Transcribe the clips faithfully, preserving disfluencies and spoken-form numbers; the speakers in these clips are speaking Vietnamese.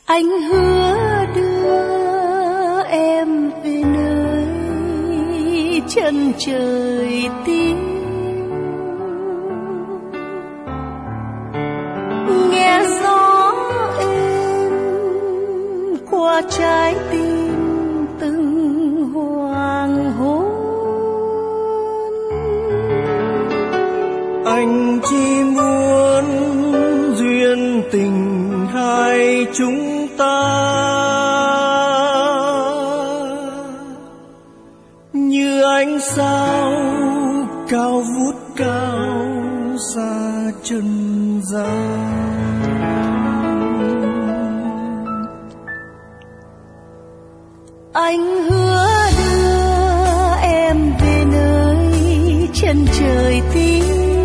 Anh hứa đưa em về nơi chân trời tím, nghe gió êm qua trái tim từng hoàng hôn. Anh chỉ muốn duyên tình hai chúng ta như ánh sao cao vút cao xa chân gian. Anh hứa đưa em về nơi chân trời tím,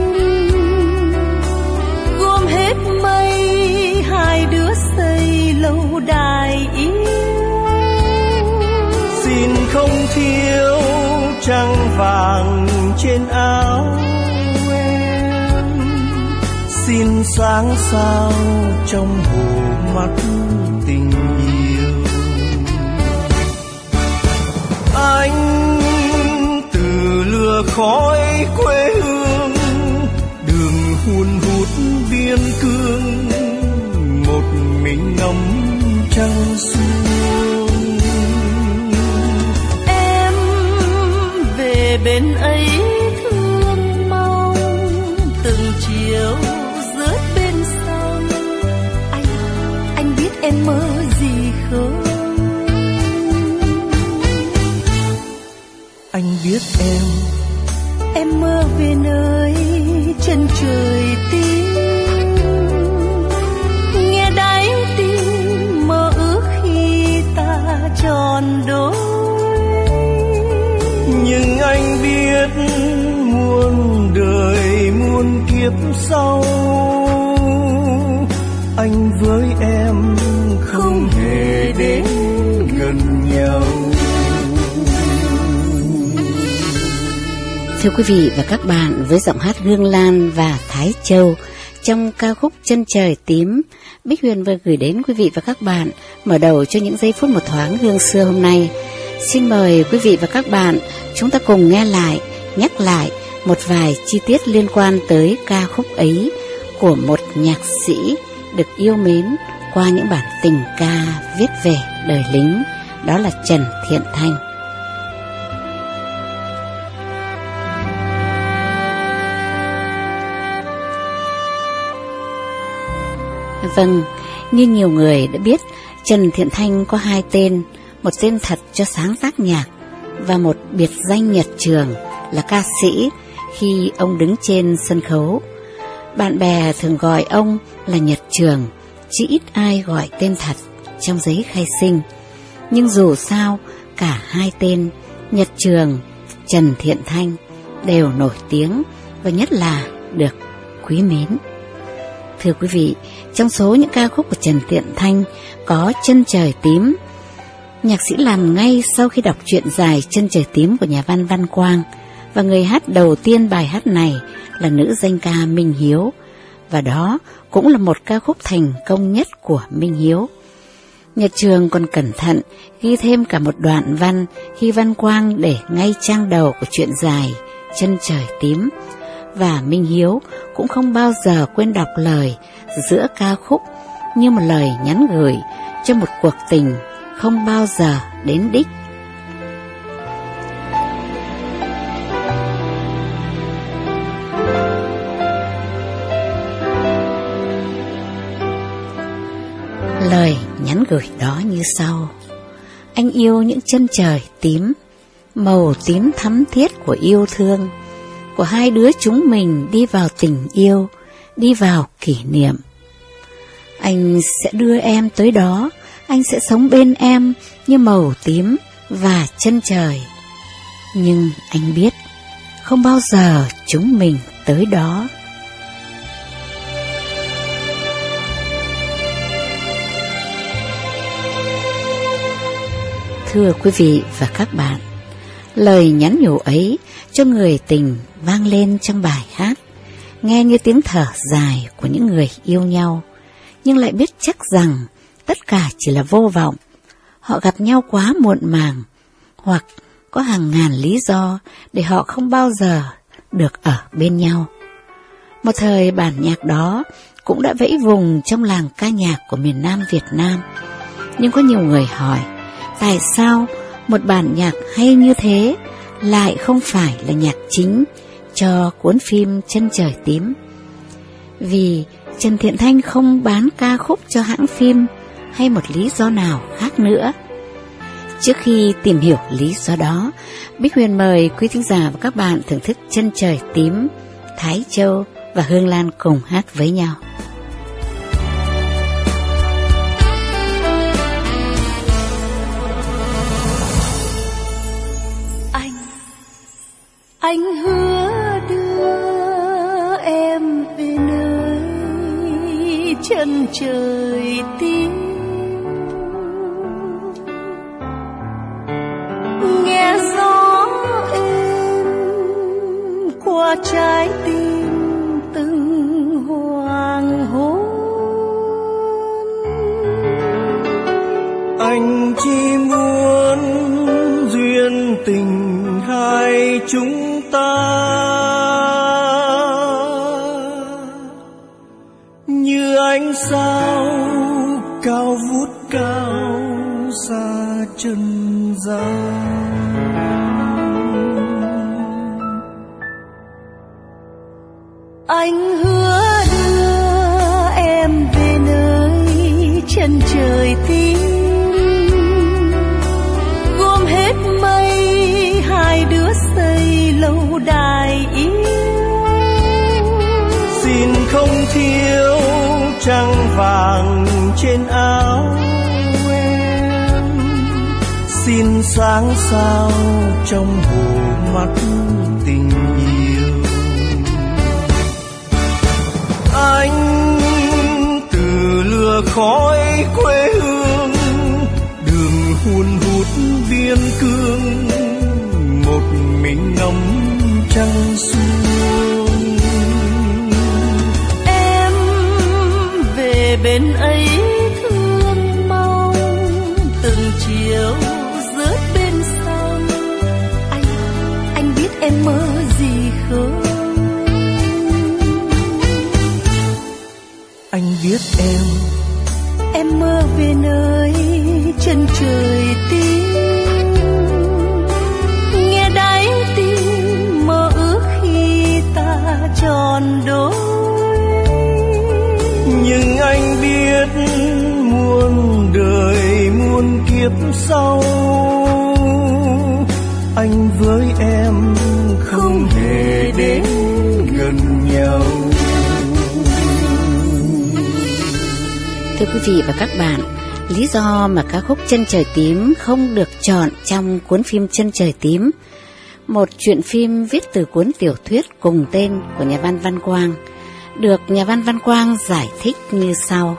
gom hết mây hai đứa xây lâu đài yêu. Xin không thiếu trăng vàng trên áo em, xin sáng sao trong hồ mắt tình yêu. Anh từ lửa khói quê hương, đường hun hút biên cương, một mình ngắm trăng xuông. Em về bên ấy thương mong từng chiều rớt bên sông. Anh, anh biết em mơ gì không? Anh biết em, em mơ về nơi chân trời tím, nghe đáy tim mơ ước khi ta tròn đôi. Nhưng anh biết muôn đời muôn kiếp sau, anh với em không hề đến gần nhau. Thưa quý vị và các bạn, với giọng hát Hương Lan và Thái Châu trong ca khúc Chân Trời Tím, Bích Huyền vừa gửi đến quý vị và các bạn mở đầu cho những giây phút một thoáng hương xưa hôm nay. Xin mời quý vị và các bạn chúng ta cùng nghe lại, nhắc lại một vài chi tiết liên quan tới ca khúc ấy của một nhạc sĩ được yêu mến qua những bản tình ca viết về đời lính, đó là Trần Thiện Thanh. Vâng, như nhiều người đã biết, Trần Thiện Thanh có hai tên, một tên thật cho sáng tác nhạc và một biệt danh Nhật Trường là ca sĩ khi ông đứng trên sân khấu. Bạn bè thường gọi ông là Nhật Trường, chứ ít ai gọi tên thật trong giấy khai sinh. Nhưng dù sao, cả hai tên Nhật Trường, Trần Thiện Thanh đều nổi tiếng và nhất là được quý mến. Thưa quý vị, trong số những ca khúc của Trần Thiện Thanh có Chân Trời Tím. Nhạc sĩ làm ngay sau khi đọc truyện dài Chân Trời Tím của nhà văn Văn Quang, và người hát đầu tiên bài hát này là nữ danh ca Minh Hiếu, và đó cũng là một ca khúc thành công nhất của Minh Hiếu. Nhật Trường còn cẩn thận ghi thêm cả một đoạn văn khi Văn Quang để ngay trang đầu của truyện dài Chân Trời Tím, và Minh Hiếu cũng không bao giờ quên đọc lời giữa ca khúc như một lời nhắn gửi cho một cuộc tình không bao giờ đến đích. Lời nhắn gửi đó như sau: anh yêu những chân trời tím, màu tím thắm thiết của yêu thương, của hai đứa chúng mình đi vào tình yêu, đi vào kỷ niệm. Anh sẽ đưa em tới đó, anh sẽ sống bên em như màu tím và chân trời. Nhưng anh biết, không bao giờ chúng mình tới đó. Thưa quý vị và các bạn, lời nhắn nhủ ấy cho người tình vang lên trong bài hát, nghe như tiếng thở dài của những người yêu nhau, nhưng lại biết chắc rằng tất cả chỉ là vô vọng. Họ gặp nhau quá muộn màng, hoặc có hàng ngàn lý do để họ không bao giờ được ở bên nhau. Một thời bản nhạc đó cũng đã vẫy vùng trong làng ca nhạc của miền Nam Việt Nam. Nhưng có nhiều người hỏi, tại sao một bản nhạc hay như thế lại không phải là nhạc chính cho cuốn phim Chân Trời Tím? Vì Trần Thiện Thanh không bán ca khúc cho hãng phim, hay một lý do nào khác nữa? Trước khi tìm hiểu lý do đó, Bích Huyền mời quý thính giả và các bạn thưởng thức Chân Trời Tím, Thái Châu và Hương Lan cùng hát với nhau. Anh, anh hứa đưa em về nơi chân trời tím, nghe gió êm qua trái tim từng hoàng hôn. Anh chỉ muốn duyên tình hai chúng ta như ánh sao cao vút cao xa chân gian. Anh hứa đưa em về nơi chân trời tím, gom hết mây hai đứa xây lâu đài yêu. Xin không thiếu trăng vàng trên áo em, xin sáng sao trong hồ mắt tình yêu. Anh từ lửa khói quê hương, đường hun hút biên cương, một mình ngắm trăng xuông. Em về bên ấy thương mong, từng chiều rớt bên sông. Anh, anh biết em mơ gì không? Anh biết em, em mơ về nơi chân trời tím, nghe đáy tim mơ ước khi ta tròn đôi. nhưng anh biết muôn đời muôn kiếp sau, anh với em không hề đến gần nhau. Thưa quý vị và các bạn, lý do mà ca khúc Chân Trời Tím không được chọn trong cuốn phim Chân Trời Tím, một truyện phim viết từ cuốn tiểu thuyết cùng tên của nhà văn Văn Quang, được nhà văn Văn Quang giải thích như sau.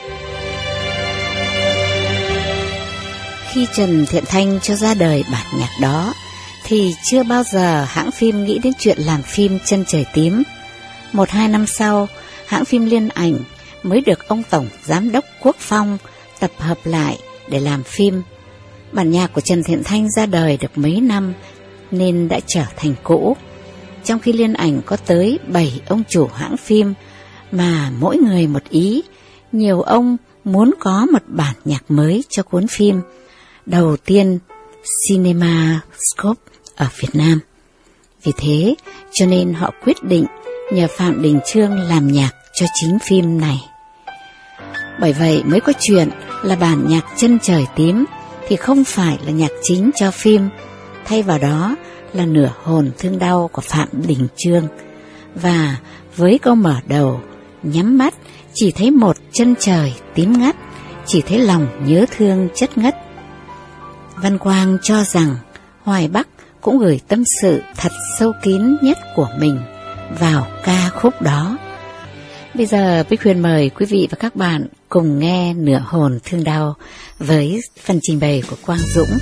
Khi Trần Thiện Thanh cho ra đời bản nhạc đó, thì chưa bao giờ hãng phim nghĩ đến chuyện làm phim Chân Trời Tím. Một hai năm sau, hãng phim Liên Ảnh mới được ông Tổng Giám đốc Quốc Phong tập hợp lại để làm phim. Bản nhạc của Trần Thiện Thanh ra đời được mấy năm nên đã trở thành cũ. Trong khi Liên Ảnh có tới bảy ông chủ hãng phim mà mỗi người một ý, nhiều ông muốn có một bản nhạc mới cho cuốn phim đầu tiên CinemaScope ở Việt Nam. Vì thế cho nên họ quyết định nhờ Phạm Đình Chương làm nhạc cho chính phim này. Bởi vậy mới có chuyện là bản nhạc Chân Trời Tím thì không phải là nhạc chính cho phim, thay vào đó là Nửa Hồn Thương Đau của Phạm Đình Chương. Và với câu mở đầu, nhắm mắt chỉ thấy một chân trời tím ngắt, chỉ thấy lòng nhớ thương chất ngất. Văn Quang cho rằng Hoài Bắc cũng gửi tâm sự thật sâu kín nhất của mình vào ca khúc đó. Bây giờ Bích Huyền mời quý vị và các bạn cùng nghe Nửa Hồn Thương Đau với phần trình bày của Quang Dũng.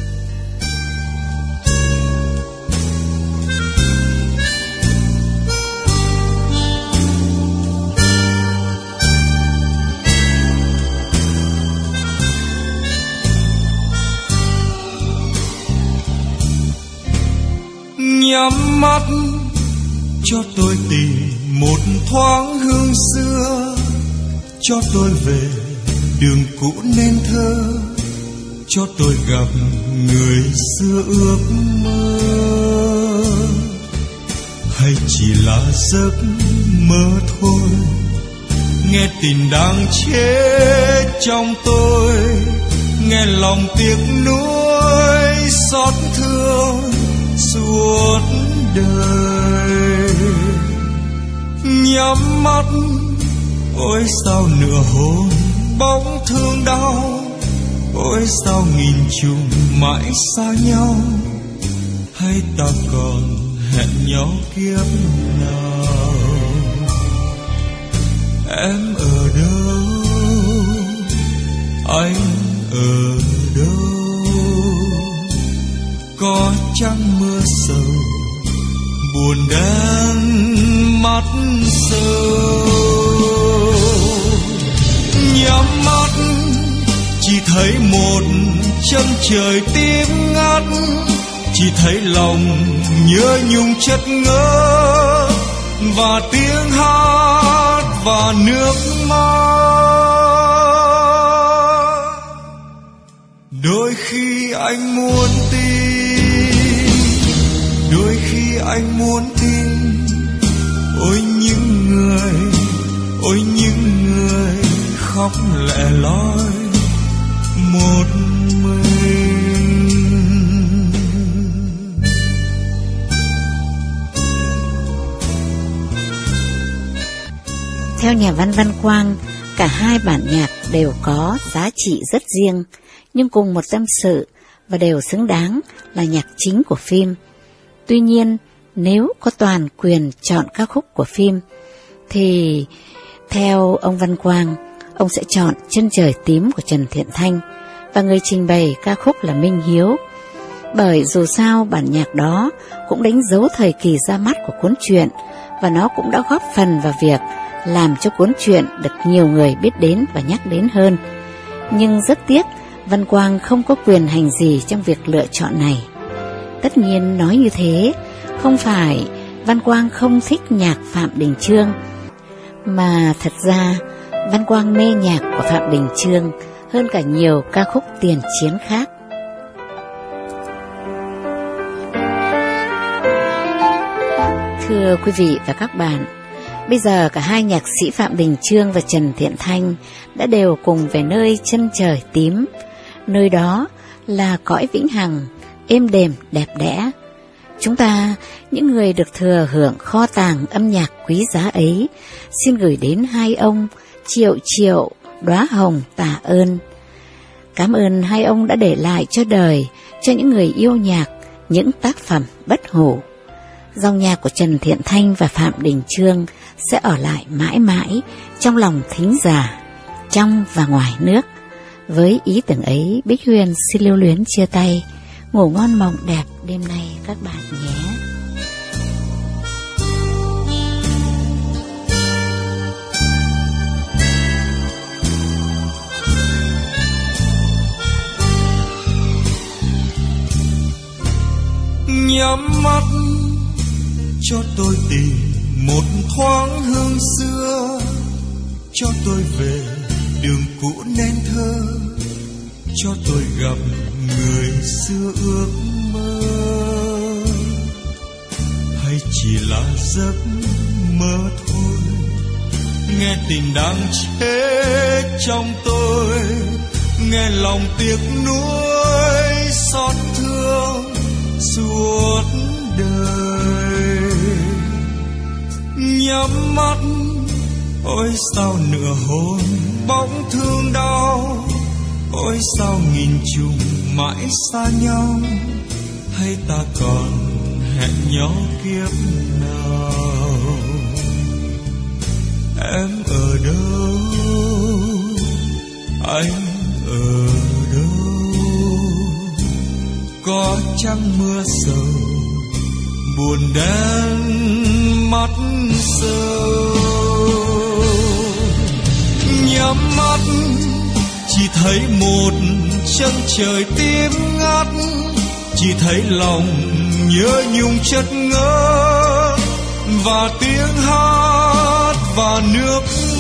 Nhắm mắt cho tôi tìm một thoáng hương xưa, cho tôi về đường cũ nên thơ, cho tôi gặp người xưa ước mơ. Hay chỉ là giấc mơ thôi, nghe tình đang chết trong tôi, nghe lòng tiếc nuối xót thương suốt đời. Nhắm mắt ôi sao nửa hôn bóng thương đau, ôi sao nghìn trùng mãi xa nhau, hay ta còn hẹn nhau kiếp nào. Em ở đâu, anh ở đâu, có chăng mưa sầu buồn đen mắt sâu. Nhắm mắt chỉ thấy một chân trời tím ngắt, chỉ thấy lòng nhớ nhung chất ngỡ, và tiếng hát và nước mắt. Đôi khi anh muốn tin, đôi khi anh muốn tin, ôi những người, ôi những người khóc lẻ loi một mình. Theo nhà văn Văn Quang, cả hai bản nhạc đều có giá trị rất riêng, nhưng cùng một tâm sự và đều xứng đáng là nhạc chính của phim. Tuy nhiên, nếu có toàn quyền chọn ca khúc của phim, thì theo ông Văn Quang, ông sẽ chọn Chân Trời Tím của Trần Thiện Thanh, và người trình bày ca khúc là Minh Hiếu. Bởi dù sao bản nhạc đó cũng đánh dấu thời kỳ ra mắt của cuốn truyện, và nó cũng đã góp phần vào việc làm cho cuốn truyện được nhiều người biết đến và nhắc đến hơn. Nhưng rất tiếc, Văn Quang không có quyền hành gì trong việc lựa chọn này. Tất nhiên nói như thế, không phải Văn Quang không thích nhạc Phạm Đình Chương, mà thật ra Văn Quang mê nhạc của Phạm Đình Chương hơn cả nhiều ca khúc tiền chiến khác. Thưa quý vị và các bạn, bây giờ cả hai nhạc sĩ Phạm Đình Chương và Trần Thiện Thanh đã đều cùng về nơi chân trời tím. Nơi đó là cõi vĩnh hằng, êm đềm đẹp đẽ. Chúng ta, những người được thừa hưởng kho tàng âm nhạc quý giá ấy, xin gửi đến hai ông triệu triệu đóa hồng tạ ơn. Cảm ơn hai ông đã để lại cho đời, cho những người yêu nhạc, những tác phẩm bất hủ. Dòng nhạc của Trần Thiện Thanh và Phạm Đình Chương sẽ ở lại mãi mãi trong lòng thính giả, trong và ngoài nước. Với ý tưởng ấy, Bích Huyền xin lưu luyến chia tay. Ngủ ngon mộng đẹp đêm nay các bạn nhé. Nhắm mắt cho tôi tìm một thoáng hương xưa, cho tôi về đường cũ nên thơ, cho tôi gặp người xưa ước mơ. Hay chỉ là giấc mơ thôi, nghe tình đang chết trong tôi, nghe lòng tiếc nuối xót thương suốt đời. Nhắm mắt ôi sao nửa hôn bóng thương đau, ôi sao nghìn trùng mãi xa nhau, hay ta còn hẹn nhau kiếp nào. Em ở đâu, anh ở đâu, có chăng mưa sầu buồn đen mắt sâu. Nhắm mắt chỉ thấy một chân trời tím ngắt, chỉ thấy lòng nhớ nhung chất ngỡ và tiếng hát và nước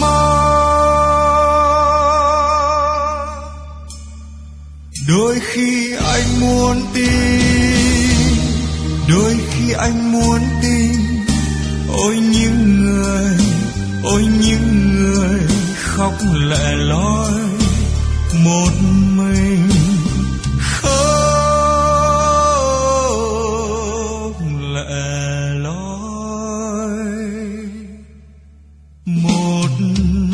mắt. Đôi khi anh muốn tin, đôi khi anh muốn tin, ôi những người, ôi những người khóc lẻ loi một mình, khóc lẻ loi một mình.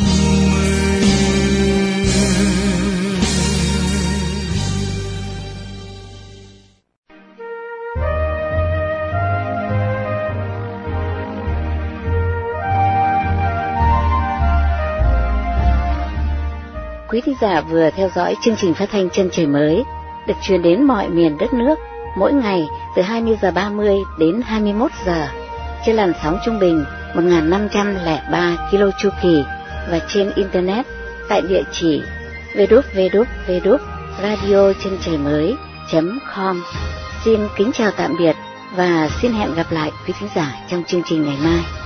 Quý thính giả vừa theo dõi chương trình phát thanh Chân Trời Mới được truyền đến mọi miền đất nước mỗi ngày từ hai mươi giờ ba mươi đến hai mươi mốt giờ trên làn sóng trung bình một nghìn năm trăm lẻ ba ki lô chu kỳ và trên internet tại địa chỉ w w w chấm radio chân trời mới chấm com. Xin kính chào tạm biệt và xin hẹn gặp lại quý thính giả trong chương trình ngày mai.